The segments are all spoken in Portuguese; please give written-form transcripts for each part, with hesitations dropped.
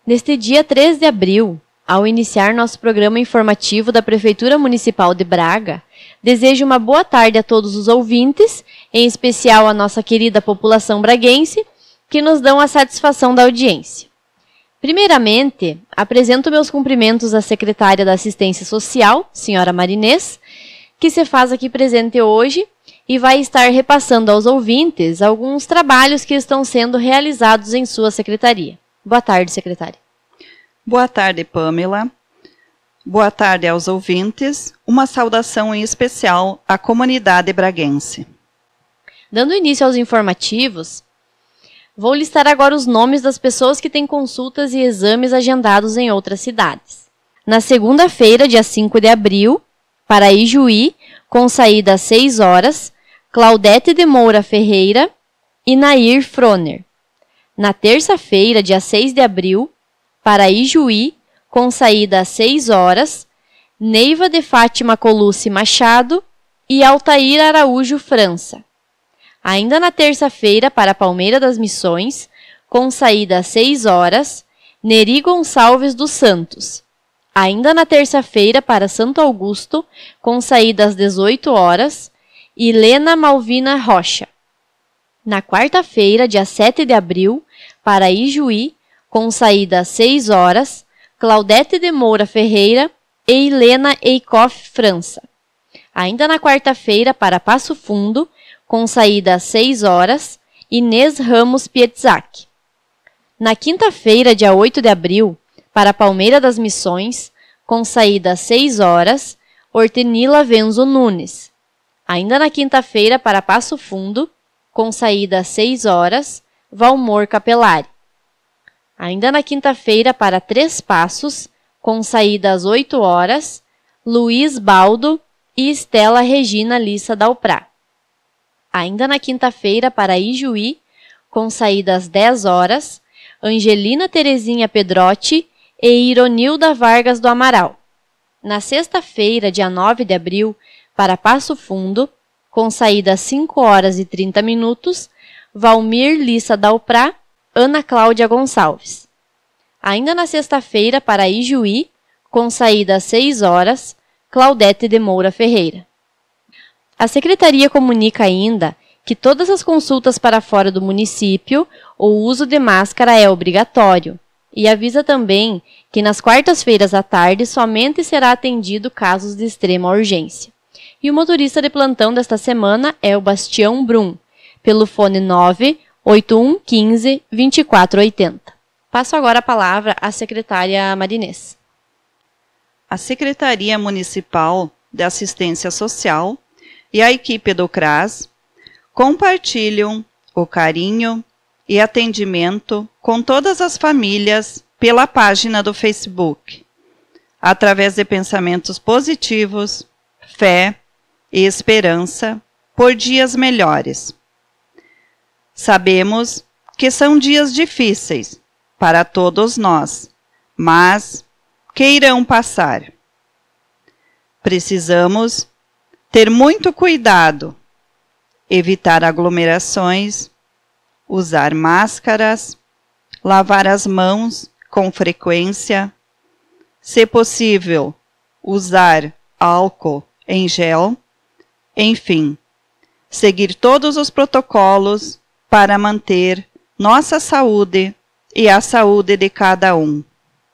Neste dia 3 de abril, ao iniciar nosso programa informativo da Prefeitura Municipal de Braga, desejo uma boa tarde a todos os ouvintes, em especial a nossa querida população braguense, que nos dão a satisfação da audiência. Primeiramente, apresento meus cumprimentos à secretária da Assistência Social, senhora Marinês, que se faz aqui presente hoje e vai estar repassando aos ouvintes alguns trabalhos que estão sendo realizados em sua secretaria. Boa tarde, secretária. Boa tarde, Pamela. Boa tarde aos ouvintes. Uma saudação em especial à comunidade braguense. Dando início aos informativos, vou listar agora os nomes das pessoas que têm consultas e exames agendados em outras cidades. Na segunda-feira, dia 5 de abril, para Ijuí, com saída às 6 horas, Claudete de Moura Ferreira e Nair Froner. Na terça-feira, dia 6 de abril, para Ijuí, com saída às 6 horas, Neiva de Fátima Colucci Machado e Altair Araújo França. Ainda na terça-feira, para Palmeira das Missões, com saída às 6 horas, Neri Gonçalves dos Santos. Ainda na terça-feira, para Santo Augusto, com saída às 18 horas, Helena Malvina Rocha. Na quarta-feira, dia 7 de abril, para Ijuí, com saída às 6 horas, Claudete de Moura Ferreira e Helena Eikoff França. Ainda na quarta-feira, para Passo Fundo, com saída às 6 horas, Inês Ramos Pietzak. Na quinta-feira, dia 8 de abril, para Palmeira das Missões, com saída às 6 horas, Hortenila Venzo Nunes. Ainda na quinta-feira, para Passo Fundo, com saída às 6 horas, Valmor Capelari. Ainda na quinta-feira, para Três Passos, com saída às 8 horas, Luiz Baldo e Estela Regina Lissa Dalprá. Ainda na quinta-feira, para Ijuí, com saída às 10 horas, Angelina Terezinha Pedrotti e Ironilda Vargas do Amaral. Na sexta-feira, dia 9 de abril, para Passo Fundo, com saída às 5 horas e 30 minutos, Valmir Lissa Dalprá, Ana Cláudia Gonçalves. Ainda na sexta-feira, para Ijuí, com saída às 6 horas, Claudete de Moura Ferreira. A Secretaria comunica ainda que todas as consultas para fora do município, o uso de máscara é obrigatório, e avisa também que nas quartas-feiras à tarde somente será atendido casos de extrema urgência. E o motorista de plantão desta semana é o Bastião Brum, pelo fone 98115-2480. Passo agora a palavra à secretária Marinês. A Secretaria Municipal de Assistência Social e a equipe do CRAS compartilham o carinho e atendimento com todas as famílias pela página do Facebook, através de pensamentos positivos, fé e esperança por dias melhores. Sabemos que são dias difíceis para todos nós, mas que irão passar. Precisamos ter muito cuidado, evitar aglomerações, usar máscaras, lavar as mãos com frequência, se possível, usar álcool em gel, enfim, seguir todos os protocolos para manter nossa saúde e a saúde de cada um.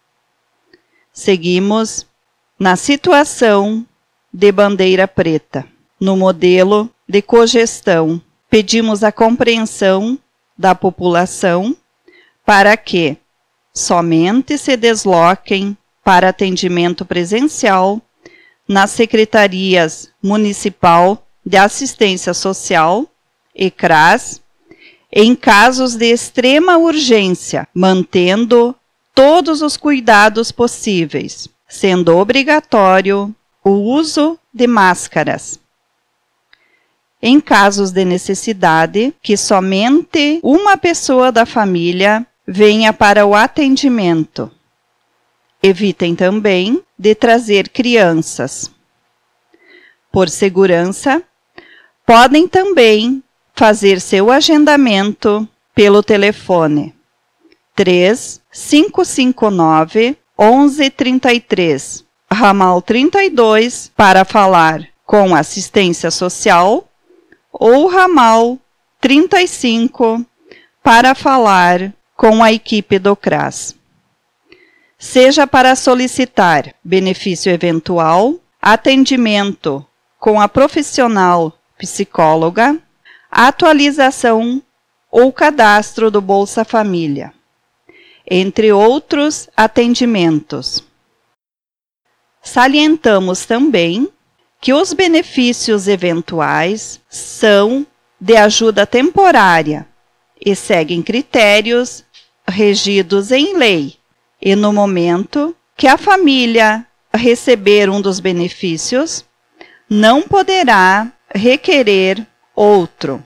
Seguimos na situação de bandeira preta, no modelo de cogestão. Pedimos a compreensão da população para que somente se desloquem para atendimento presencial nas secretarias municipal de assistência social e CRAS, em casos de extrema urgência, mantendo todos os cuidados possíveis, sendo obrigatório o uso de máscaras. Em casos de necessidade, que somente uma pessoa da família venha para o atendimento. Evitem também de trazer crianças. Por segurança, podem também fazer seu agendamento pelo telefone 559 1133, ramal 32, para falar com assistência social, ou ramal 35, para falar com a equipe do CRAS. Seja para solicitar benefício eventual, atendimento com a profissional psicóloga, atualização ou cadastro do Bolsa Família, entre outros atendimentos. Salientamos também que os benefícios eventuais são de ajuda temporária e seguem critérios regidos em lei, e no momento que a família receber um dos benefícios, não poderá requerer outro.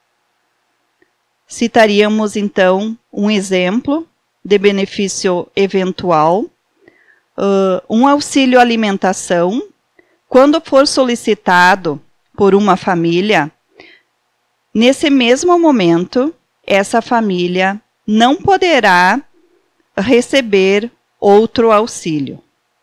Citaríamos, então, um exemplo de benefício eventual, um auxílio alimentação, quando for solicitado por uma família, nesse mesmo momento, essa família não poderá receber outro auxílio.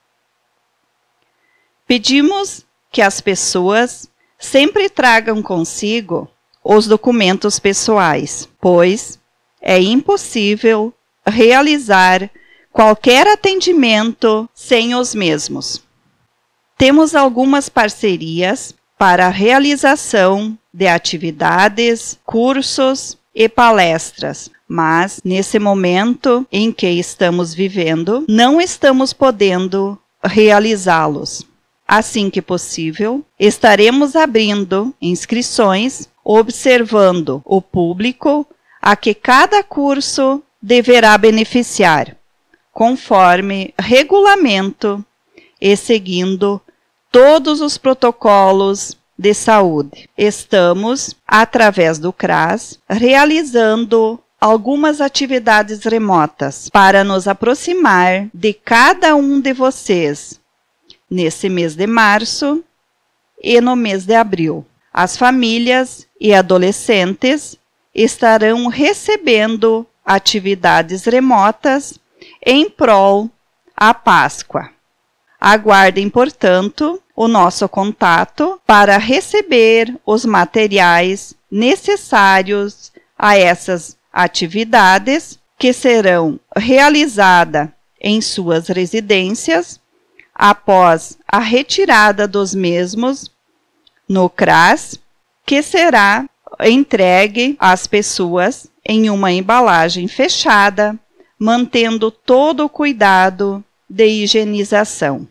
Pedimos que as pessoas sempre tragam consigo os documentos pessoais, pois é impossível realizar qualquer atendimento sem os mesmos. Temos algumas parcerias para a realização de atividades, cursos e palestras, mas nesse momento em que estamos vivendo, não estamos podendo realizá-los. Assim que possível, estaremos abrindo inscrições, observando o público a que cada curso deverá beneficiar, conforme regulamento e seguindo todos os protocolos de saúde. Estamos, através do CRAS, realizando algumas atividades remotas para nos aproximar de cada um de vocês nesse mês de março e no mês de abril. As famílias e adolescentes estarão recebendo atividades remotas em prol à Páscoa. Aguardem, portanto, o nosso contato para receber os materiais necessários a essas atividades, que serão realizadas em suas residências após a retirada dos mesmos no CRAS, que será entregue às pessoas em uma embalagem fechada, mantendo todo o cuidado de higienização.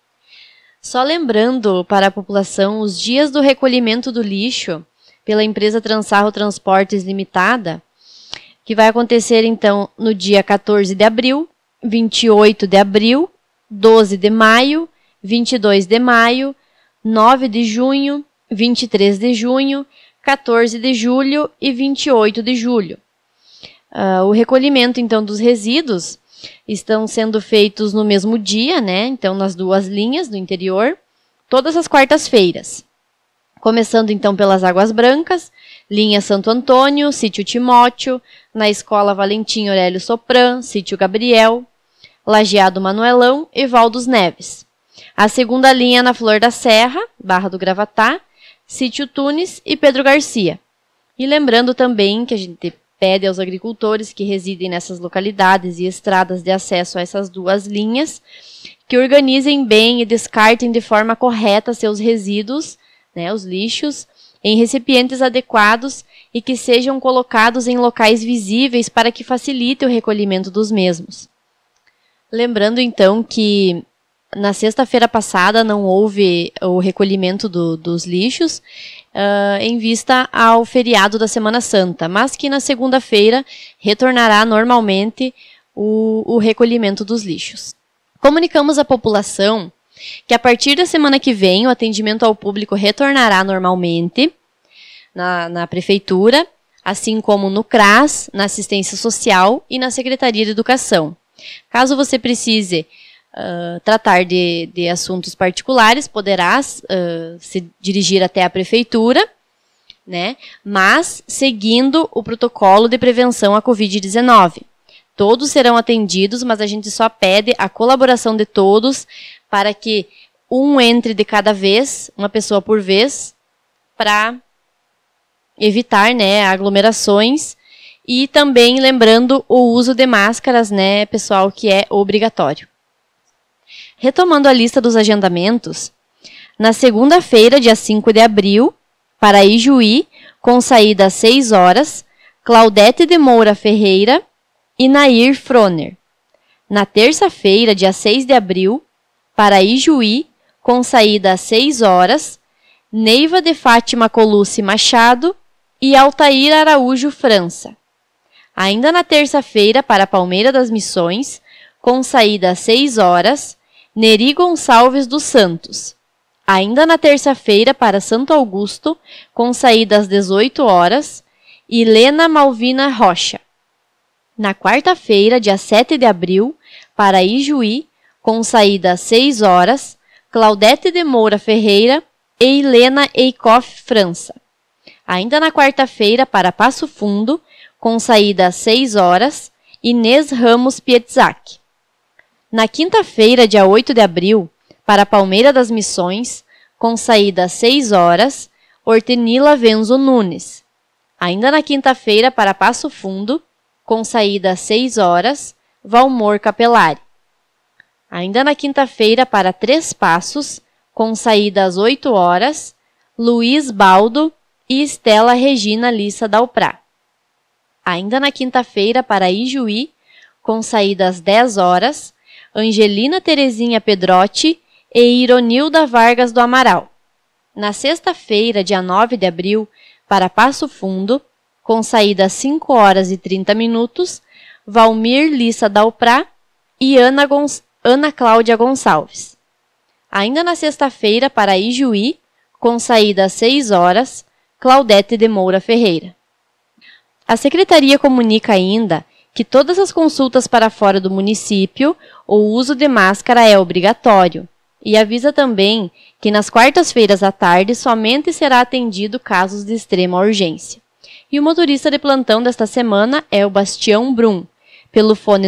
Só lembrando para a população os dias do recolhimento do lixo pela empresa Transarro Transportes Limitada, que vai acontecer então no dia 14 de abril, 28 de abril, 12 de maio, 22 de maio, 9 de junho, 23 de junho, 14 de julho e 28 de julho. O recolhimento, então, dos resíduos estão sendo feitos no mesmo dia, né? Então, nas duas linhas do interior, todas as quartas-feiras. Começando, então, pelas Águas Brancas, linha Santo Antônio, sítio Timóteo, na Escola Valentim Aurélio Sopran, sítio Gabriel, Lajeado Manuelão e Valdos Neves. A segunda linha na Flor da Serra, Barra do Gravatá, sítio Tunes e Pedro Garcia. E lembrando também que a gente pede aos agricultores que residem nessas localidades e estradas de acesso a essas duas linhas que organizem bem e descartem de forma correta seus resíduos, né, os lixos, em recipientes adequados e que sejam colocados em locais visíveis para que facilite o recolhimento dos mesmos. Lembrando, então, que na sexta-feira passada não houve o recolhimento dos lixos em vista ao feriado da Semana Santa, mas que na segunda-feira retornará normalmente o recolhimento dos lixos. Comunicamos à população que a partir da semana que vem o atendimento ao público retornará normalmente na Prefeitura, assim como no CRAS, na Assistência Social e na Secretaria de Educação. Caso você precise tratar de assuntos particulares, poderá se dirigir até a Prefeitura, né? Mas seguindo o protocolo de prevenção à Covid-19. todos serão atendidos, mas a gente só pede a colaboração de todos para que um entre de cada vez, uma pessoa por vez, para evitar, né, aglomerações. E também lembrando o uso de máscaras, né, pessoal, que é obrigatório. Retomando a lista dos agendamentos, na segunda-feira, dia 5 de abril, para Ijuí, com saída às 6 horas, Claudete de Moura Ferreira e Nair Froner. Na terça-feira, dia 6 de abril, para Ijuí, com saída às 6 horas, Neiva de Fátima Colucci Machado e Altair Araújo França. Ainda na terça-feira, para Palmeira das Missões, com saída às 6 horas, Neri Gonçalves dos Santos. Ainda na terça-feira, para Santo Augusto, com saída às 18 horas, Helena Malvina Rocha. Na quarta-feira, dia 7 de abril, para Ijuí, com saída às 6 horas, Claudete de Moura Ferreira e Helena Eikoff França. Ainda na quarta-feira, para Passo Fundo, com saída às 6 horas, Inês Ramos Pietzak. Na quinta-feira, dia 8 de abril, para Palmeira das Missões, com saída às 6 horas, Hortenila Venzo Nunes. Ainda na quinta-feira, para Passo Fundo, com saída às 6 horas, Valmor Capelari. Ainda na quinta-feira, para Três Passos, com saída às 8 horas, Luiz Baldo e Estela Regina Lissa Dalprá. Ainda na quinta-feira, para Ijuí, com saída às 10 horas, Angelina Terezinha Pedrotti e Ironilda Vargas do Amaral. Na sexta-feira, dia 9 de abril, para Passo Fundo, com saída às 5 horas e 30 minutos, Valmir Lissa Dalprá e Ana Cláudia Gonçalves. Ainda na sexta-feira, para Ijuí, com saída às 6 horas, Claudete de Moura Ferreira. A Secretaria comunica ainda que todas as consultas para fora do município, o uso de máscara é obrigatório, e avisa também que nas quartas-feiras à tarde somente será atendido casos de extrema urgência. E o motorista de plantão desta semana é o Bastião Brum, pelo fone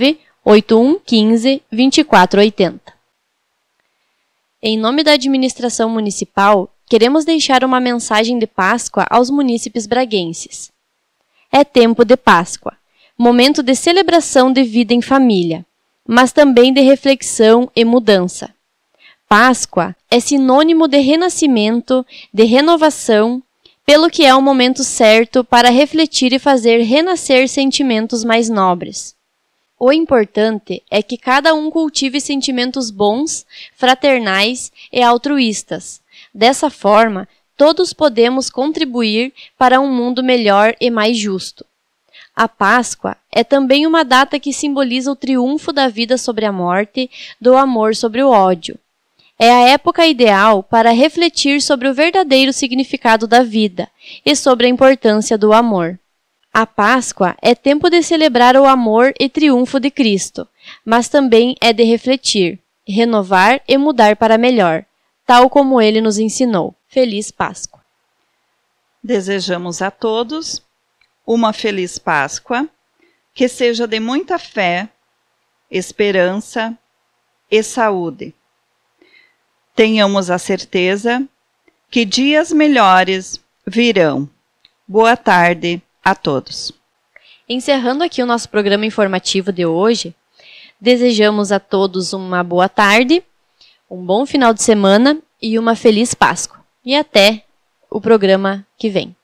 98115 2480. Em nome da administração municipal, queremos deixar uma mensagem de Páscoa aos munícipes braguenses. É tempo de Páscoa, momento de celebração de vida em família, mas também de reflexão e mudança. Páscoa é sinônimo de renascimento, de renovação, pelo que é o momento certo para refletir e fazer renascer sentimentos mais nobres. O importante é que cada um cultive sentimentos bons, fraternais e altruístas. Dessa forma, todos podemos contribuir para um mundo melhor e mais justo. A Páscoa é também uma data que simboliza o triunfo da vida sobre a morte, do amor sobre o ódio. É a época ideal para refletir sobre o verdadeiro significado da vida e sobre a importância do amor. A Páscoa é tempo de celebrar o amor e triunfo de Cristo, mas também é de refletir, renovar e mudar para melhor, tal como ele nos ensinou. Feliz Páscoa! Desejamos a todos uma feliz Páscoa, que seja de muita fé, esperança e saúde. Tenhamos a certeza que dias melhores virão. Boa tarde a todos. Encerrando aqui o nosso programa informativo de hoje, desejamos a todos uma boa tarde, um bom final de semana e uma feliz Páscoa. E até o programa que vem.